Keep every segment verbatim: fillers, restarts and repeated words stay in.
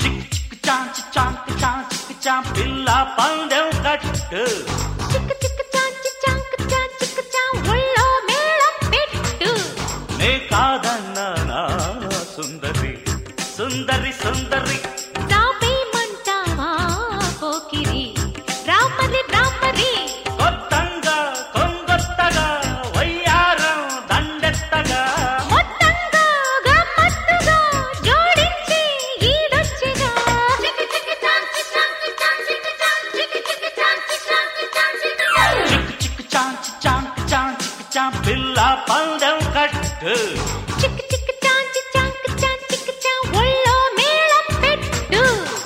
చిక్ చిక్ చాంచి చాంక్ చాంచి చాం పిల్ల పందెం కట్టు చిక్ చిక్ చాంచి చాంక్ చాంచిక్ చాం ఒళ్ళో మేళం పెట్టు నే కాదన్నా నా సుందరి సుందరి సుందరి రాపేమంటావా పోకిరి రామరి రామరి కొత్తంగా కొంగొత్తగా వయ్యారం దండెత్తగా మొత్తంగా గమ్మత్తుగా జోడించి ఈడొచ్చిగా చిక్ చిక్ చాంచి చాంక్ చాంచిక్ చాం చిక్ చిక్ చాంచి చాంక్ చాంచిక్ చాం చిక్ చిక్ చాంచి చాంక్ చాంచిక్ చాం పిల్ల పందెం కట్టు చిక్ చిక్ చాంచి చాంక్ చాంచిక్ చాం ఒళ్ళో మేళం పెట్టు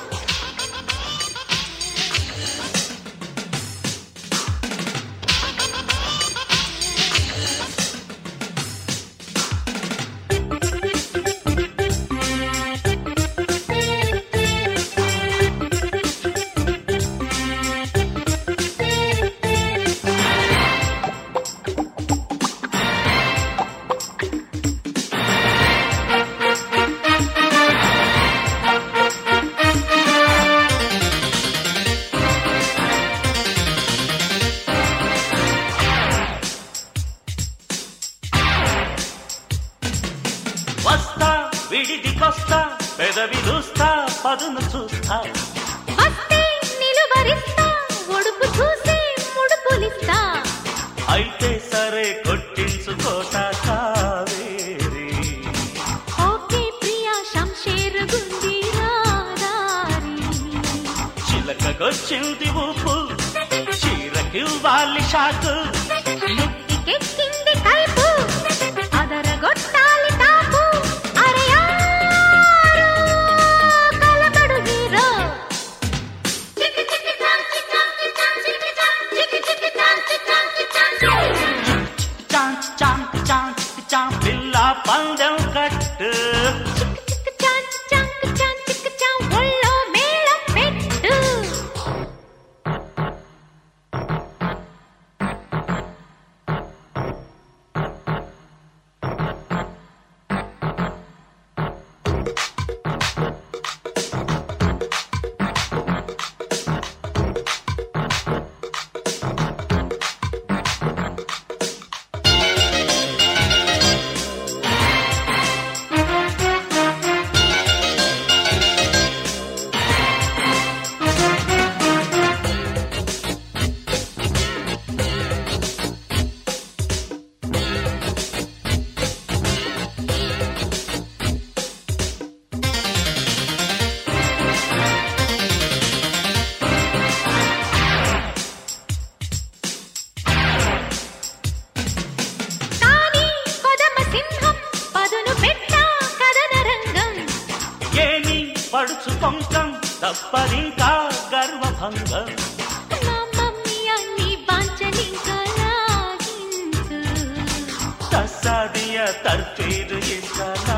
వస్తా విడిదికొస్తా పెదవి చూస్తా పదును చూస్తా వస్తే నిలువరిస్తా ఒడుపు చూసి ముడుపులిస్తా అయితే సరే కొట్టించుకోట కావేరి ఓకే ప్రియా శంషేర్ గుండి రాదారి చిలకగొచ్చింది ఊపు చీరకివ్వాలి షాకు నెత్తికెక్కింది కైపు అదరగొట్టాలి తాపు అరయారు కలబడు హీరో చిక్ చిక్ చాంచి చాంచి చాంచి చాం చిక్ చిక్ చాంచి చాంచి చాంచి చాంచ్ చాంక్ చాంచ్ చాం పిల్ల పందెం కట్టు చిక్ చిక్ చాంచి చాంక్ చాంచిక్ చాం ఒళ్ళో మేళం పెట్టు కాని కొదమ సింహం పదును పెట్టా కదన రంగం ఏమి పడుచు పొంకం తప్పదింకా గర్వభంగం నా మమ్మీ అన్ని వాంచలింకా లాగించు తస్సాదియ తర్ఫీదు ఇస్తా